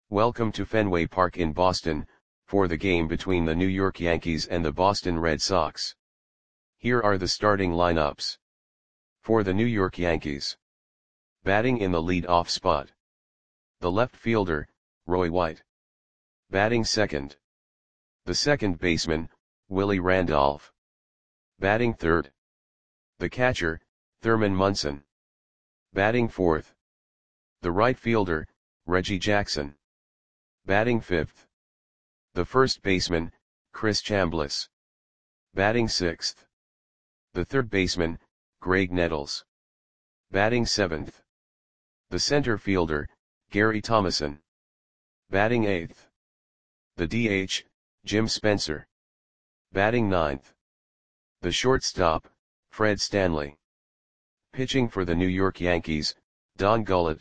Welcome to Fenway Park in Boston, for the game between the New York Yankees and the Boston Red Sox. Here are the starting lineups. For the New York Yankees. Batting in the lead-off spot. The left fielder, Roy White. Batting second. The second baseman, Willie Randolph. Batting third. The catcher, Thurman Munson. Batting fourth. The right fielder, Reggie Jackson. Batting fifth. The first baseman, Chris Chambliss. Batting sixth. The third baseman, Graig Nettles. Batting seventh. The center fielder, Gary Thomasson. Batting eighth. The DH, Jim Spencer. Batting ninth. The shortstop, Fred Stanley. Pitching for the New York Yankees, Don Gullett.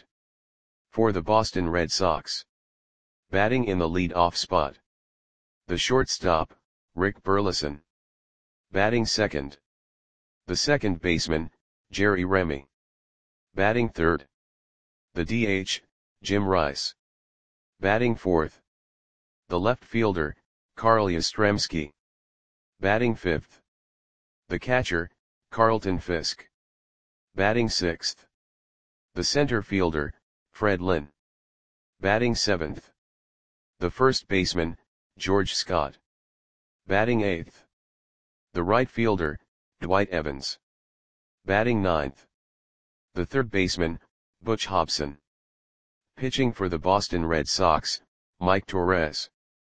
For the Boston Red Sox. Batting in the lead-off spot. The shortstop, Rick Burleson. Batting second. The second baseman, Jerry Remy. Batting third. The DH, Jim Rice. Batting fourth. The left fielder, Carl Yastrzemski. Batting fifth. The catcher, Carlton Fisk. Batting sixth. The center fielder, Fred Lynn. Batting seventh. The first baseman, George Scott. Batting eighth. The right fielder, Dwight Evans. Batting ninth. The third baseman, Butch Hobson. Pitching for the Boston Red Sox, Mike Torres.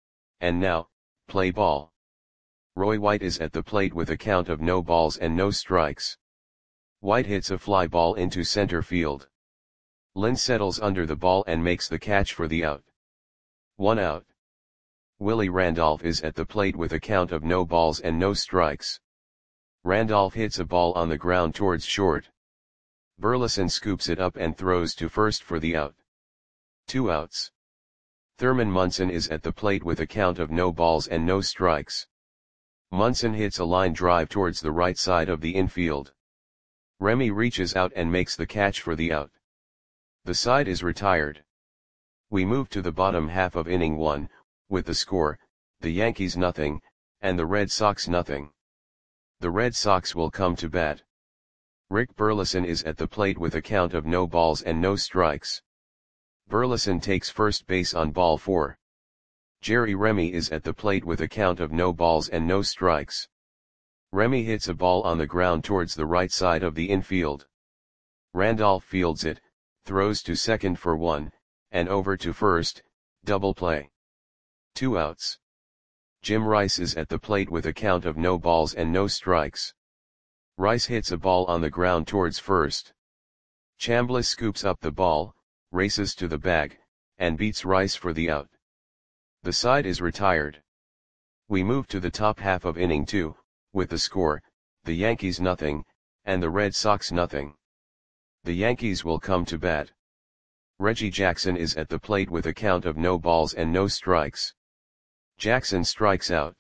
And now, play ball. Roy White is at the plate with a count of no balls and no strikes. White hits a fly ball into center field. Lynn settles under the ball and makes the catch for the out. 1 out. Willie Randolph is at the plate with a count of no balls and no strikes. Randolph hits a ball on the ground towards short. Burleson scoops it up and throws to first for the out. 2 outs. Thurman Munson is at the plate with a count of no balls and no strikes. Munson hits a line drive towards the right side of the infield. Remy reaches out and makes the catch for the out. The side is retired. We move to the bottom half of inning 1, with the score, the Yankees nothing, and the Red Sox nothing. The Red Sox will come to bat. Rick Burleson is at the plate with a count of no balls and no strikes. Burleson takes first base on ball 4. Jerry Remy is at the plate with a count of no balls and no strikes. Remy hits a ball on the ground towards the right side of the infield. Randolph fields it, throws to second for 1, and over to first, double play. 2 outs. Jim Rice is at the plate with a count of no balls and no strikes. Rice hits a ball on the ground towards first. Chambliss scoops up the ball, races to the bag, and beats Rice for the out. The side is retired. We move to the top half of inning 2, with the score, the Yankees nothing, and the Red Sox nothing. The Yankees will come to bat. Reggie Jackson is at the plate with a count of no balls and no strikes. Jackson strikes out.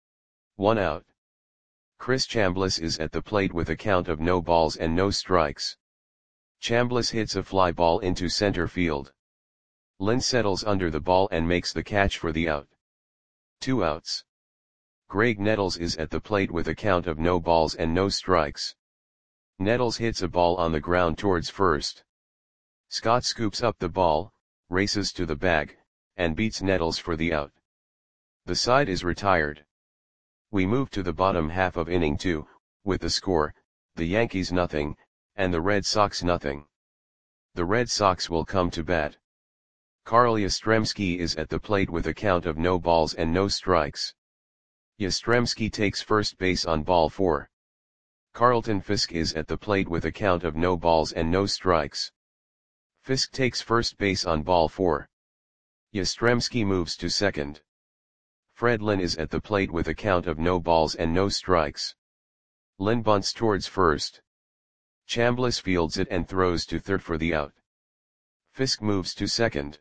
1 out. Chris Chambliss is at the plate with a count of no balls and no strikes. Chambliss hits a fly ball into center field. Lynn settles under the ball and makes the catch for the out. 2 outs. Graig Nettles is at the plate with a count of no balls and no strikes. Nettles hits a ball on the ground towards first. Scott scoops up the ball, races to the bag, and beats Nettles for the out. The side is retired. We move to the bottom half of inning 2, with the score, the Yankees nothing, and the Red Sox nothing. The Red Sox will come to bat. Carl Yastrzemski is at the plate with a count of no balls and no strikes. Yastrzemski takes first base on ball 4. Carlton Fisk is at the plate with a count of no balls and no strikes. Fisk takes first base on ball 4. Yastrzemski moves to second. Fred Lynn is at the plate with a count of no balls and no strikes. Lynn bunts towards first. Chambliss fields it and throws to third for the out. Fisk moves to second.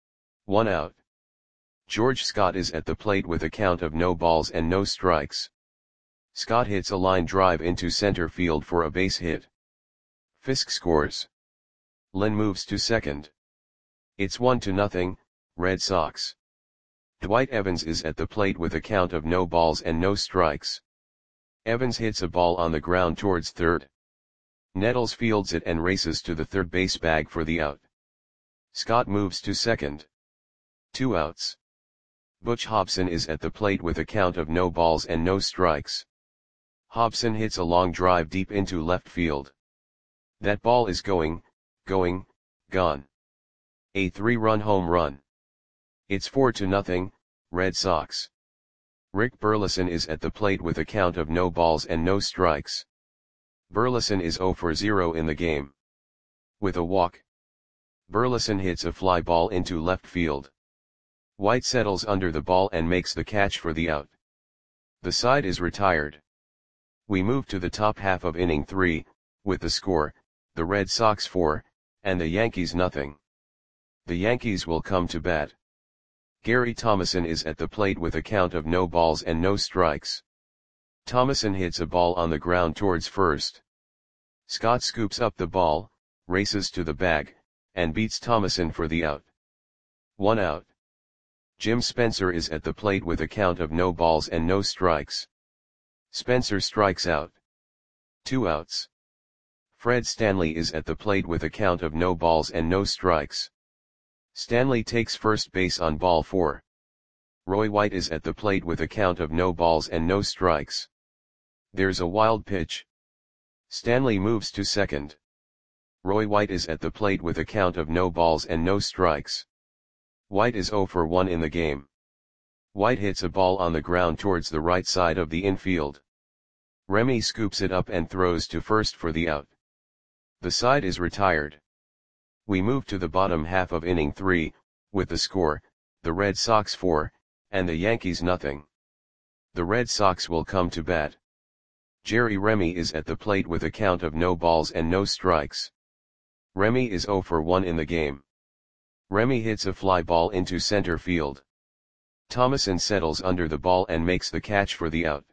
1 out. George Scott is at the plate with a count of no balls and no strikes. Scott hits a line drive into center field for a base hit. Fisk scores. Lynn moves to second. It's 1-0, Red Sox. Dwight Evans is at the plate with a count of no balls and no strikes. Evans hits a ball on the ground towards third. Nettles fields it and races to the third base bag for the out. Scott moves to second. 2 outs. Butch Hobson is at the plate with a count of no balls and no strikes. Hobson hits a long drive deep into left field. That ball is gone. A 3-run home run. It's 4-0, Red Sox. Rick Burleson is at the plate with a count of no balls and no strikes. Burleson is 0 for 0 in the game. With a walk, Burleson hits a fly ball into left field. White settles under the ball and makes the catch for the out. The side is retired. We move to the top half of inning 3, with the score, the Red Sox 4, and the Yankees nothing. The Yankees will come to bat. Gary Thomason is at the plate with a count of no balls and no strikes. Thomason hits a ball on the ground towards first. Scott scoops up the ball, races to the bag, and beats Thomason for the out. 1 out. Jim Spencer is at the plate with a count of no balls and no strikes. Spencer strikes out. 2 outs. Fred Stanley is at the plate with a count of no balls and no strikes. Stanley takes first base on ball 4. Roy White is at the plate with a count of no balls and no strikes. There's a wild pitch. Stanley moves to second. Roy White is at the plate with a count of no balls and no strikes. White is 0 for 1 in the game. White hits a ball on the ground towards the right side of the infield. Remy scoops it up and throws to first for the out. The side is retired. We move to the bottom half of inning 3, with the score, the Red Sox 4, and the Yankees nothing. The Red Sox will come to bat. Jerry Remy is at the plate with a count of no balls and no strikes. Remy is 0 for 1 in the game. Remy hits a fly ball into center field. Thomason settles under the ball and makes the catch for the out.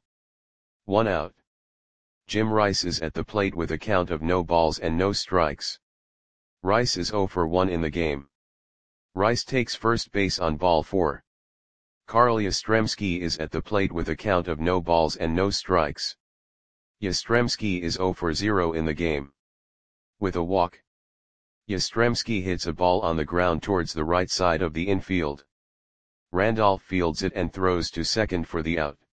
1 out. Jim Rice is at the plate with a count of no balls and no strikes. Rice is 0 for 1 in the game. Rice takes first base on ball 4. Carl Yastrzemski is at the plate with a count of no balls and no strikes. Yastrzemski is 0 for 0 in the game. With a walk, Yastrzemski hits a ball on the ground towards the right side of the infield. Randolph fields it and throws to second for the out.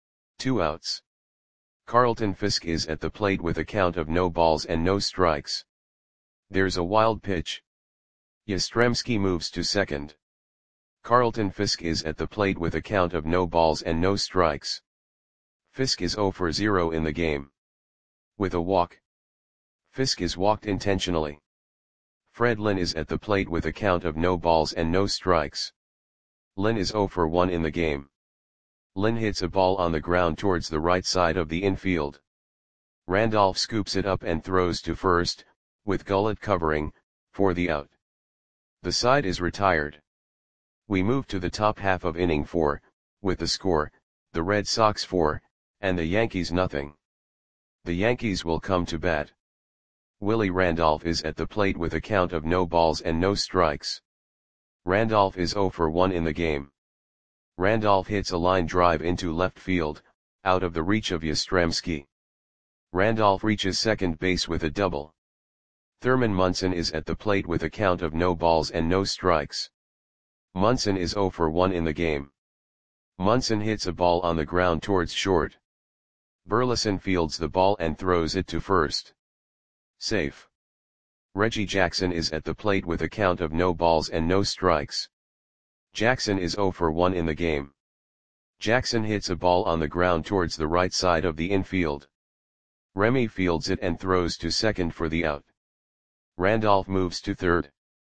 2 outs. Carlton Fisk is at the plate with a count of no balls and no strikes. There's a wild pitch. Yastrzemski moves to second. Carlton Fisk is at the plate with a count of no balls and no strikes. Fisk is 0 for 0 in the game. With a walk, Fisk is walked intentionally. Fred Lynn is at the plate with a count of no balls and no strikes. Lynn is 0 for 1 in the game. Lynn hits a ball on the ground towards the right side of the infield. Randolph scoops it up and throws to first, with Gullett covering, for the out. The side is retired. We move to the top half of inning 4, with the score, the Red Sox 4, and the Yankees nothing. The Yankees will come to bat. Willie Randolph is at the plate with a count of no balls and no strikes. Randolph is 0 for 1 in the game. Randolph hits a line drive into left field, out of the reach of Yastrzemski. Randolph reaches second base with a double. Thurman Munson is at the plate with a count of no balls and no strikes. Munson is 0 for 1 in the game. Munson hits a ball on the ground towards short. Burleson fields the ball and throws it to first. Safe. Reggie Jackson is at the plate with a count of no balls and no strikes. Jackson is 0 for 1 in the game. Jackson hits a ball on the ground towards the right side of the infield. Remy fields it and throws to second for the out. Randolph moves to third.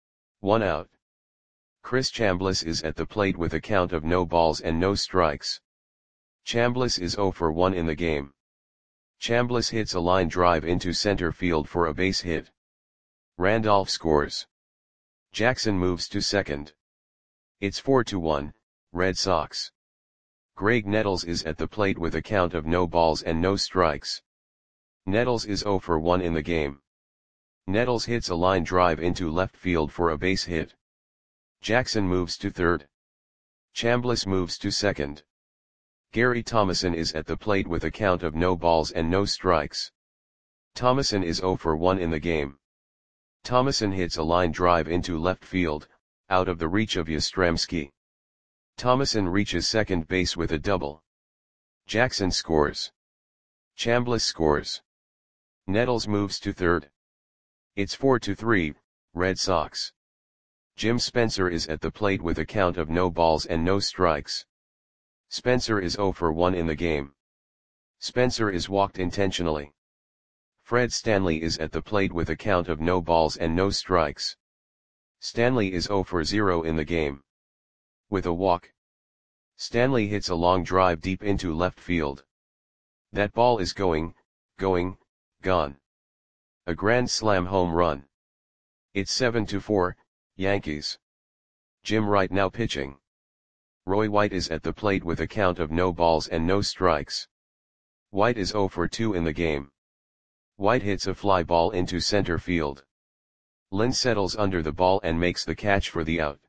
1 out. Chris Chambliss is at the plate with a count of no balls and no strikes. Chambliss is 0 for 1 in the game. Chambliss hits a line drive into center field for a base hit. Randolph scores. Jackson moves to second. It's 4-1, Red Sox. Greg Nettles is at the plate with a count of no balls and no strikes. Nettles is 0 for 1 in the game. Nettles hits a line drive into left field for a base hit. Jackson moves to third. Chambliss moves to second. Gary Thomasson is at the plate with a count of no balls and no strikes. Thomasson is 0 for 1 in the game. Thomasson hits a line drive into left field, out of the reach of Yastrzemski. Thomasson reaches second base with a double. Jackson scores. Chambliss scores. Nettles moves to third. It's 4-3, Red Sox. Jim Spencer is at the plate with a count of no balls and no strikes. Spencer is 0 for 1 in the game. Spencer is walked intentionally. Fred Stanley is at the plate with a count of no balls and no strikes. Stanley is 0 for 0 in the game. With a walk. Stanley hits a long drive deep into left field. That ball is going, gone. A grand slam home run. It's 7-4, Yankees. Jim Wright now pitching. Roy White is at the plate with a count of no balls and no strikes. White is 0 for 2 in the game. White hits a fly ball into center field. Lynn settles under the ball and makes the catch for the out.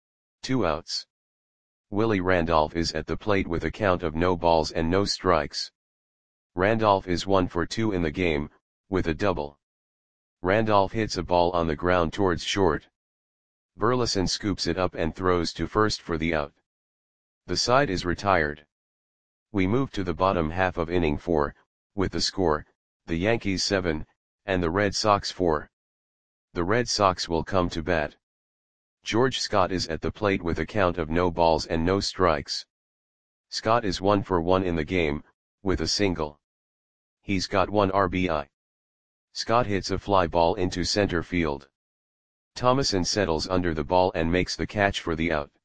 2 outs. Willie Randolph is at the plate with a count of no balls and no strikes. Randolph is 1 for 2 in the game, with a double. Randolph hits a ball on the ground towards short. Burleson scoops it up and throws to first for the out. The side is retired. We move to the bottom half of inning 4, with the score, the Yankees 7, and the Red Sox 4. The Red Sox will come to bat. George Scott is at the plate with a count of no balls and no strikes. Scott is 1 for 1 in the game, with a single. He's got 1 RBI. Scott hits a fly ball into center field. Thomasson settles under the ball and makes the catch for the out.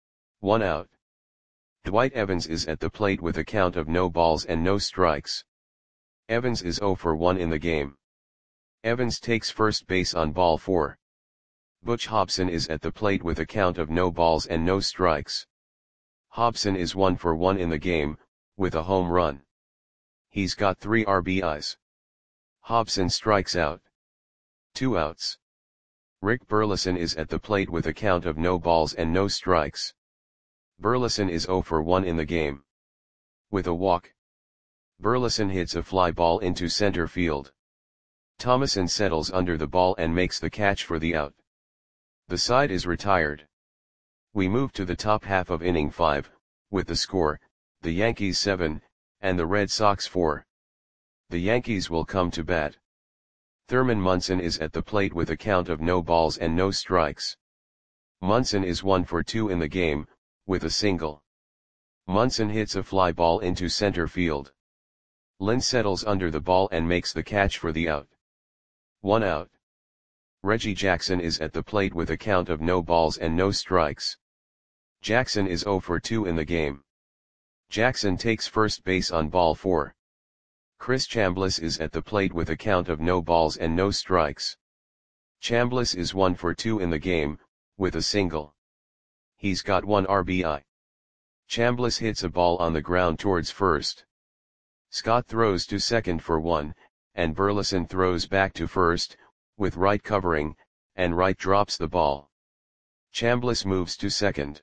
1 out. Dwight Evans is at the plate with a count of no balls and no strikes. Evans is 0 for 1 in the game. Evans takes first base on ball 4. Butch Hobson is at the plate with a count of no balls and no strikes. Hobson is 1 for 1 in the game, with a home run. He's got 3 RBIs. Hobson strikes out. 2 outs. Rick Burleson is at the plate with a count of no balls and no strikes. Burleson is 0 for 1 in the game. With a walk. Burleson hits a fly ball into center field. Thomasson settles under the ball and makes the catch for the out. The side is retired. We move to the top half of inning 5, with the score, the Yankees 7, and the Red Sox 4. The Yankees will come to bat. Thurman Munson is at the plate with a count of no balls and no strikes. Munson is 1 for 2 in the game, with a single. Munson hits a fly ball into center field. Lynn settles under the ball and makes the catch for the out. 1 out. Reggie Jackson is at the plate with a count of no balls and no strikes. Jackson is 0 for 2 in the game. Jackson takes first base on ball 4. Chris Chambliss is at the plate with a count of no balls and no strikes. Chambliss is 1 for 2 in the game, with a single. He's got 1 RBI. Chambliss hits a ball on the ground towards first. Scott throws to second for 1, and Burleson throws back to first, with Wright covering, and Wright drops the ball. Chambliss moves to second.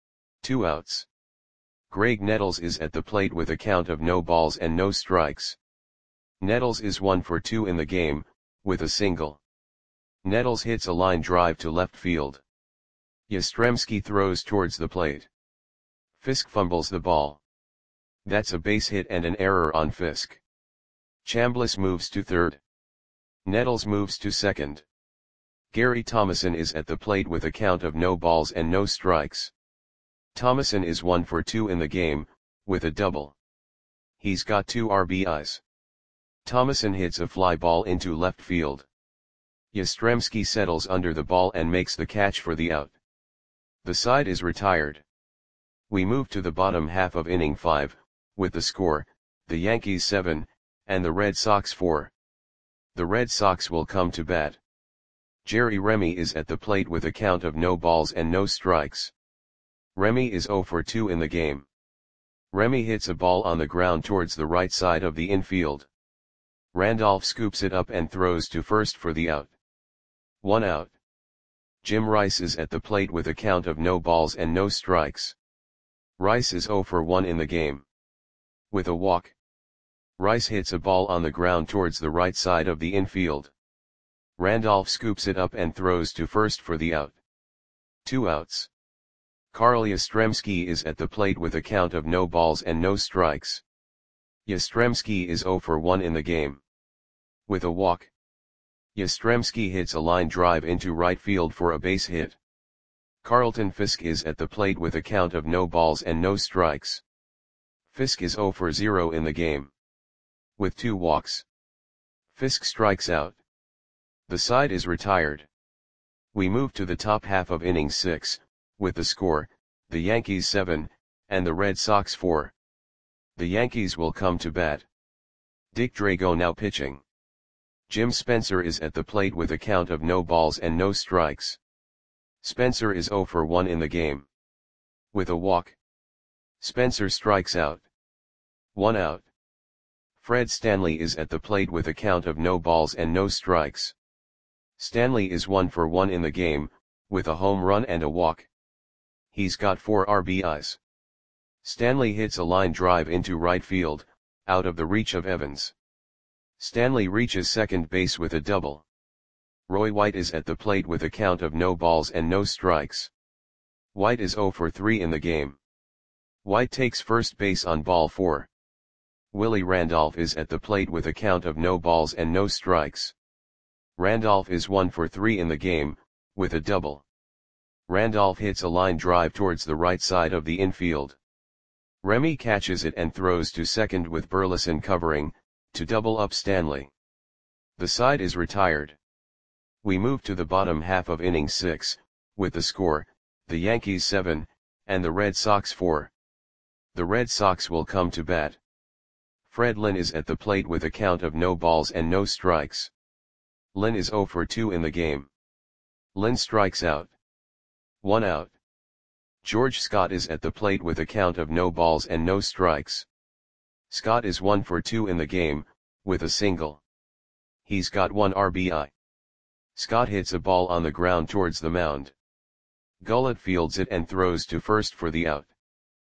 2 outs. Greg Nettles is at the plate with a count of no balls and no strikes. Nettles is 1 for 2 in the game, with a single. Nettles hits a line drive to left field. Yastrzemski throws towards the plate. Fisk fumbles the ball. That's a base hit and an error on Fisk. Chambliss moves to third. Nettles moves to second. Gary Thomasson is at the plate with a count of no balls and no strikes. Thomasson is 1 for 2 in the game, with a double. He's got 2 RBIs. Thomasson hits a fly ball into left field. Yastrzemski settles under the ball and makes the catch for the out. The side is retired. We move to the bottom half of inning 5, with the score, the Yankees 7, and the Red Sox 4. The Red Sox will come to bat. Jerry Remy is at the plate with a count of no balls and no strikes. Remy is 0 for 2 in the game. Remy hits a ball on the ground towards the right side of the infield. Randolph scoops it up and throws to first for the out. 1 out. Jim Rice is at the plate with a count of no balls and no strikes. Rice is 0 for 1 in the game. With a walk, Rice hits a ball on the ground towards the right side of the infield. Randolph scoops it up and throws to first for the out. 2 outs. Carl Yastrzemski is at the plate with a count of no balls and no strikes. Yastrzemski is 0 for 1 in the game. With a walk, Yastrzemski hits a line drive into right field for a base hit. Carlton Fisk is at the plate with a count of no balls and no strikes. Fisk is 0 for 0 in the game. With 2 walks, Fisk strikes out. The side is retired. We move to the top half of inning 6, with the score, the Yankees 7, and the Red Sox 4. The Yankees will come to bat. Dick Drago now pitching. Jim Spencer is at the plate with a count of no balls and no strikes. Spencer is 0 for 1 in the game. With a walk, Spencer strikes out. 1 out. Fred Stanley is at the plate with a count of no balls and no strikes. Stanley is 1 for 1 in the game, with a home run and a walk. He's got 4 RBIs. Stanley hits a line drive into right field, out of the reach of Evans. Stanley reaches second base with a double. Roy White is at the plate with a count of no balls and no strikes. White is 0 for 3 in the game. White takes first base on ball 4. Willie Randolph is at the plate with a count of no balls and no strikes. Randolph is 1 for 3 in the game, with a double. Randolph hits a line drive towards the right side of the infield. Remy catches it and throws to second with Burleson covering, to double up Stanley. The side is retired. We move to the bottom half of inning 6, with the score, the Yankees 7, and the Red Sox 4. The Red Sox will come to bat. Fred Lynn is at the plate with a count of no balls and no strikes. Lynn is 0 for 2 in the game. Lynn strikes out. 1 out. George Scott is at the plate with a count of no balls and no strikes. Scott is 1 for 2 in the game, with a single. He's got 1 RBI. Scott hits a ball on the ground towards the mound. Gullett fields it and throws to first for the out.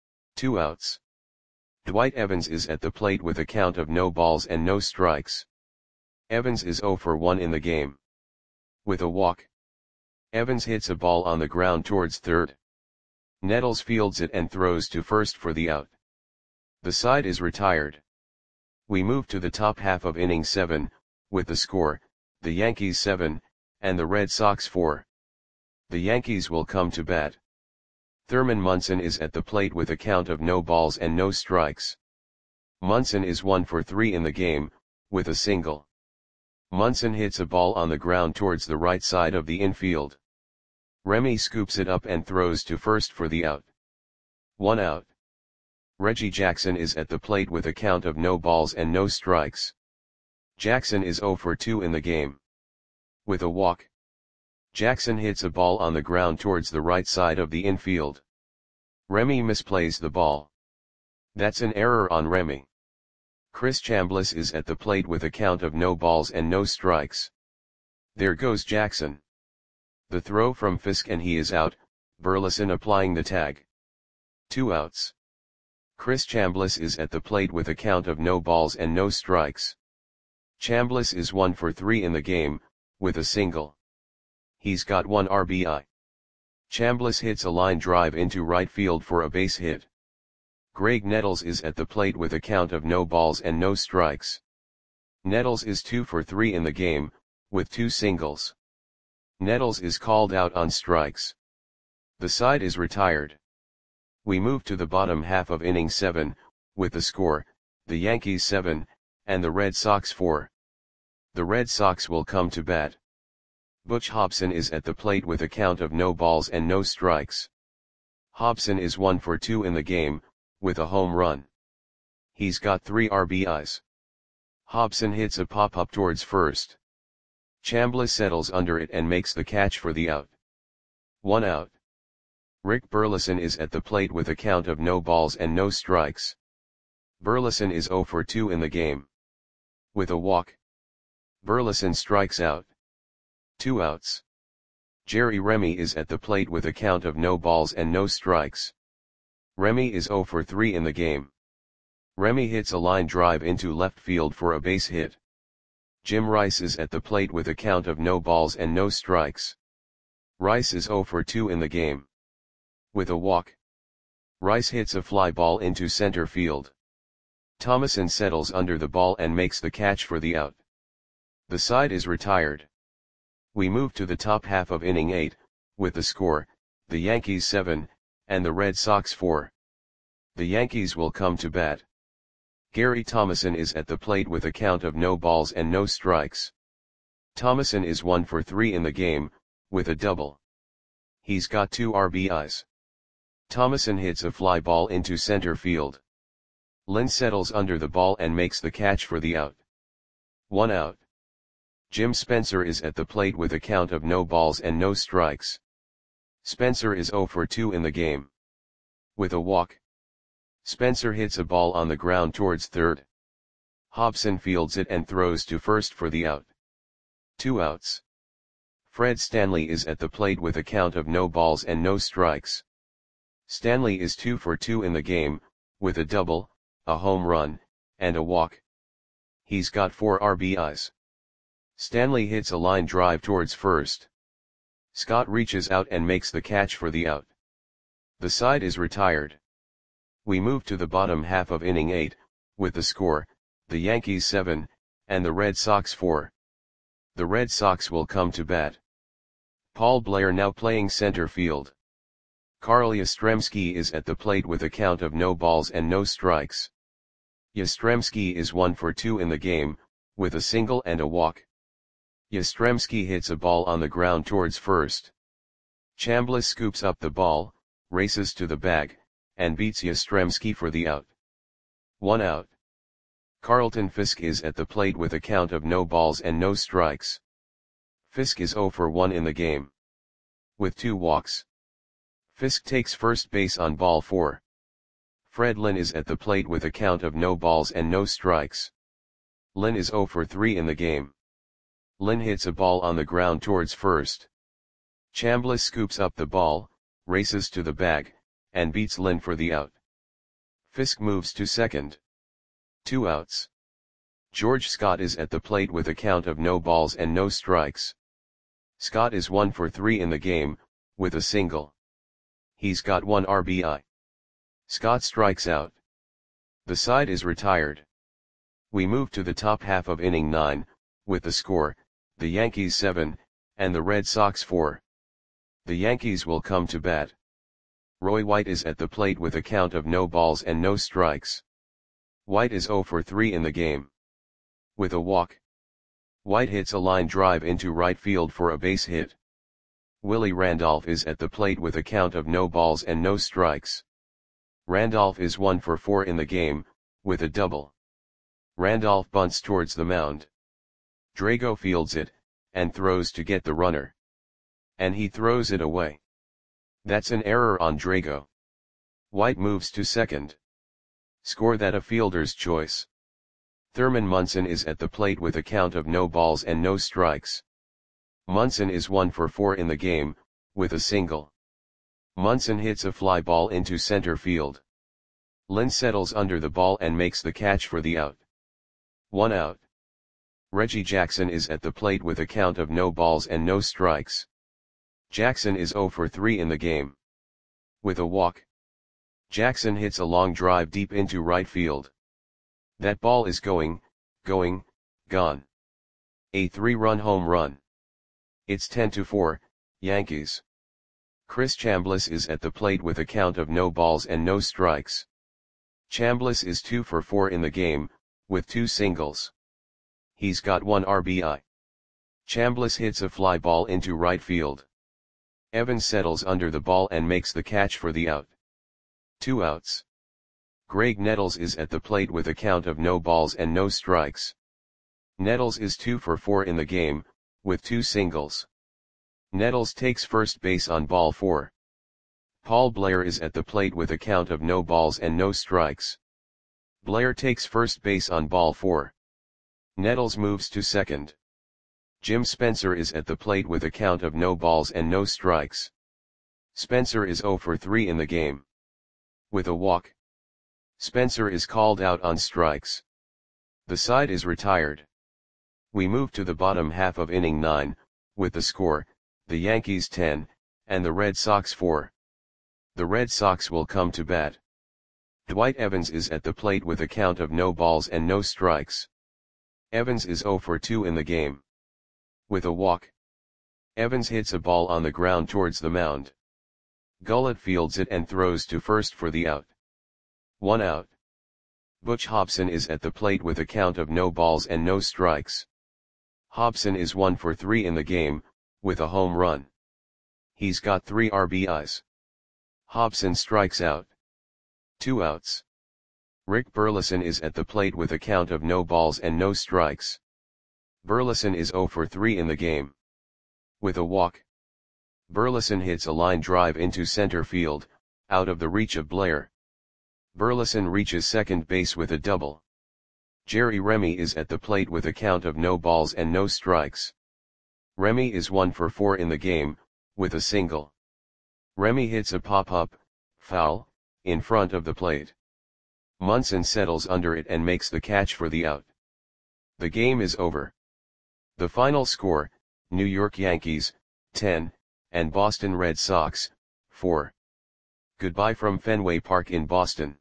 2 outs. Dwight Evans is at the plate with a count of no balls and no strikes. Evans is 0 for 1 in the game. With a walk, Evans hits a ball on the ground towards third. Nettles fields it and throws to first for the out. The side is retired. We move to the top half of inning 7, with the score, the Yankees 7, and the Red Sox 4. The Yankees will come to bat. Thurman Munson is at the plate with a count of no balls and no strikes. Munson is 1 for 3 in the game, with a single. Munson hits a ball on the ground towards the right side of the infield. Remy scoops it up and throws to first for the out. 1 out. Reggie Jackson is at the plate with a count of no balls and no strikes. Jackson is 0 for 2 in the game. With a walk, Jackson hits a ball on the ground towards the right side of the infield. Remy misplays the ball. That's an error on Remy. Chris Chambliss is at the plate with a count of no balls and no strikes. There goes Jackson. The throw from Fisk and he is out, Burleson applying the tag. 2 outs. Chris Chambliss is at the plate with a count of no balls and no strikes. Chambliss is 1 for 3 in the game, with a single. He's got 1 RBI. Chambliss hits a line drive into right field for a base hit. Greg Nettles is at the plate with a count of no balls and no strikes. Nettles is 2 for 3 in the game, with 2 singles. Nettles is called out on strikes. The side is retired. We move to the bottom half of inning 7, with the score, the Yankees 7, and the Red Sox 4. The Red Sox will come to bat. Butch Hobson is at the plate with a count of no balls and no strikes. Hobson is 1 for 2 in the game, with a home run. He's got 3 RBIs. Hobson hits a pop-up towards first. Chambliss settles under it and makes the catch for the out. 1 out. Rick Burleson is at the plate with a count of no balls and no strikes. Burleson is 0 for 2 in the game. With a walk, Burleson strikes out. 2 outs. Jerry Remy is at the plate with a count of no balls and no strikes. Remy is 0 for 3 in the game. Remy hits a line drive into left field for a base hit. Jim Rice is at the plate with a count of no balls and no strikes. Rice is 0 for 2 in the game. With a walk, Rice hits a fly ball into center field. Thomason settles under the ball and makes the catch for the out. The side is retired. We move to the top half of inning 8, with the score, the Yankees 7, and the Red Sox 4. The Yankees will come to bat. Gary Thomason is at the plate with a count of no balls and no strikes. Thomason is 1 for 3 in the game, with a double. He's got 2 RBIs. Thomason hits a fly ball into center field. Lynn settles under the ball and makes the catch for the out. 1 out. Jim Spencer is at the plate with a count of no balls and no strikes. Spencer is 0 for 2 in the game. With a walk, Spencer hits a ball on the ground towards third. Hobson fields it and throws to first for the out. 2 outs. Fred Stanley is at the plate with a count of no balls and no strikes. Stanley is 2 for 2 in the game, with a double, a home run, and a walk. He's got 4 RBIs. Stanley hits a line drive towards first. Scott reaches out and makes the catch for the out. The side is retired. We move to the bottom half of inning 8, with the score, the Yankees 7, and the Red Sox 4. The Red Sox will come to bat. Paul Blair now playing center field. Carl Yastrzemski is at the plate with a count of no balls and no strikes. Yastrzemski is 1 for 2 in the game, with a single and a walk. Yastrzemski hits a ball on the ground towards first. Chambliss scoops up the ball, races to the bag, and beats Yastrzemski for the out. 1 out. Carlton Fisk is at the plate with a count of no balls and no strikes. Fisk is 0 for 1 in the game. With 2 walks, Fisk takes first base on ball 4. Fred Lynn is at the plate with a count of no balls and no strikes. Lynn is 0 for 3 in the game. Lynn hits a ball on the ground towards first. Chambliss scoops up the ball, races to the bag, and beats Lynn for the out. Fisk moves to second. 2 outs. George Scott is at the plate with a count of no balls and no strikes. Scott is 1 for 3 in the game, with a single. He's got 1 RBI. Scott strikes out. The side is retired. We move to the top half of inning 9, with the score, the Yankees 7, and the Red Sox 4. The Yankees will come to bat. Roy White is at the plate with a count of no balls and no strikes. White is 0 for 3 in the game. With a walk, White hits a line drive into right field for a base hit. Willie Randolph is at the plate with a count of no balls and no strikes. Randolph is 1 for 4 in the game, with a double. Randolph bunts towards the mound. Drago fields it, and throws to get the runner. And he throws it away. That's an error on Drago. White moves to second. Score that a fielder's choice. Thurman Munson is at the plate with a count of no balls and no strikes. Munson is 1 for 4 in the game, with a single. Munson hits a fly ball into center field. Lynn settles under the ball and makes the catch for the out. 1 out. Reggie Jackson is at the plate with a count of no balls and no strikes. Jackson is 0 for 3 in the game. With a walk, Jackson hits a long drive deep into right field. That ball is gone. A 3-run home run. It's 10-4, Yankees. Chris Chambliss is at the plate with a count of no balls and no strikes. Chambliss is 2 for 4 in the game, with 2 singles. He's got 1 RBI. Chambliss hits a fly ball into right field. Evans settles under the ball and makes the catch for the out. 2 outs. Greg Nettles is at the plate with a count of no balls and no strikes. Nettles is 2 for 4 in the game, with 2 singles. Nettles takes first base on ball 4. Paul Blair is at the plate with a count of no balls and no strikes. Blair takes first base on ball 4. Nettles moves to second. Jim Spencer is at the plate with a count of no balls and no strikes. Spencer is 0 for 3 in the game. With a walk. Spencer is called out on strikes. The side is retired. We move to the bottom half of inning 9, with the score, the Yankees 10, and the Red Sox 4. The Red Sox will come to bat. Dwight Evans is at the plate with a count of no balls and no strikes. Evans is 0 for 2 in the game. With a walk. Evans hits a ball on the ground towards the mound. Gullett fields it and throws to first for the out. 1 out. Butch Hobson is at the plate with a count of no balls and no strikes. Hobson is 1 for 3 in the game, with a home run. He's got 3 RBIs. Hobson strikes out. 2 outs. Rick Burleson is at the plate with a count of no balls and no strikes. Burleson is 0 for 3 in the game. With a walk. Burleson hits a line drive into center field, out of the reach of Blair. Burleson reaches second base with a double. Jerry Remy is at the plate with a count of no balls and no strikes. Remy is 1 for 4 in the game, with a single. Remy hits a pop-up, foul, in front of the plate. Munson settles under it and makes the catch for the out. The game is over. The final score, New York Yankees, 10, and Boston Red Sox, 4. Goodbye from Fenway Park in Boston.